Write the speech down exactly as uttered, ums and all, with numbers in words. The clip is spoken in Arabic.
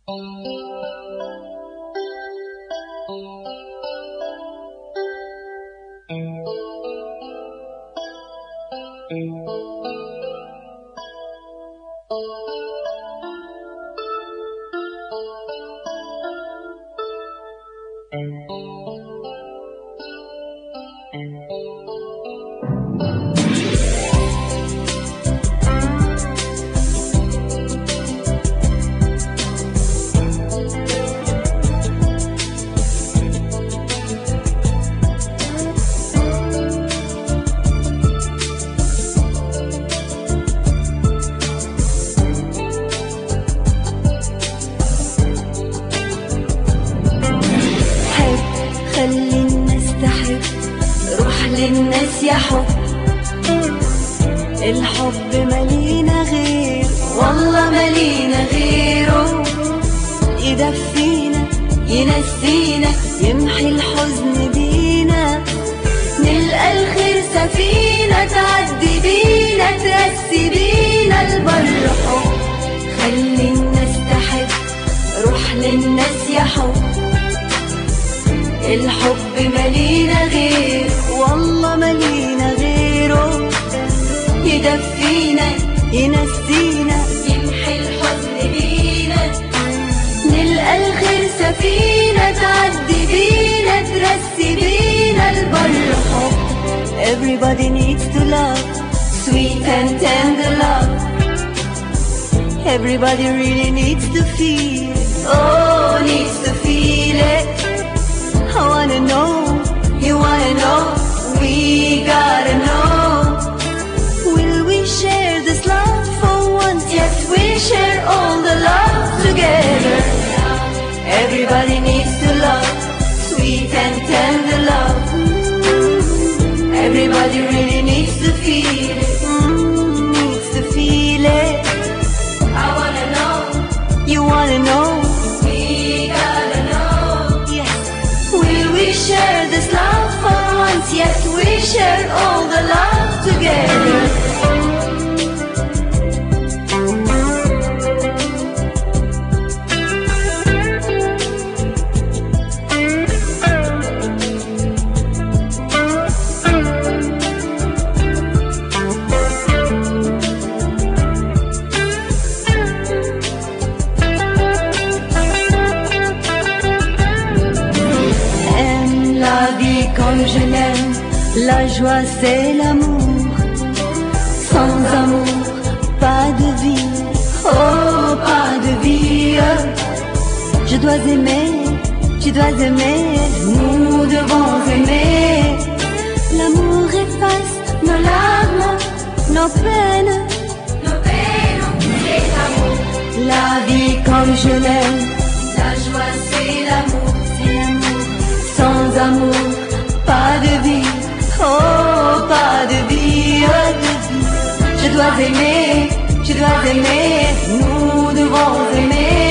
خلي الناس تحب، روح للناس يا حب. الحب مالينا غير، والله مالينا غيره. يدفينا ينسينا يمحي الحزن بينا، نلقى الخير سفينة تعدي بينا ترسي بينا البر حب. خلي الناس تحب، روح للناس يا حب. الحب مالينا غير، والله مالينا غيره. يدفينا ينسينا يمحي الحزن بينا، نلقى الخير سفينة تعدي بينا ترسي بينا البر حب. Everybody needs to love, sweet and tender love. Everybody really needs to feel, oh needs to feel it. I wanna know, you wanna know, we gotta know. Will we share this love for once? Yes, we'll share all the love together. Everybody needs to love, sweet and tender love. Everybody really needs to feel it, mm, needs to feel it. I wanna know, you wanna know, we gotta know. Yes, will we share this love for once? Yes, we share all the love together. Comme je l'aime, la joie c'est l'amour. Sans amour, pas de vie, oh pas de vie. Je dois aimer, tu dois aimer, nous devons aimer. L'amour efface nos larmes, nos peines, nos peines, c'est l'amour. La vie comme je l'aime, la joie c'est l'amour, c'est l'amour. Sans amour, pas de vie, oh pas de vie, oh de vie. Je dois aimer, tu dois aimer, nous devons aimer.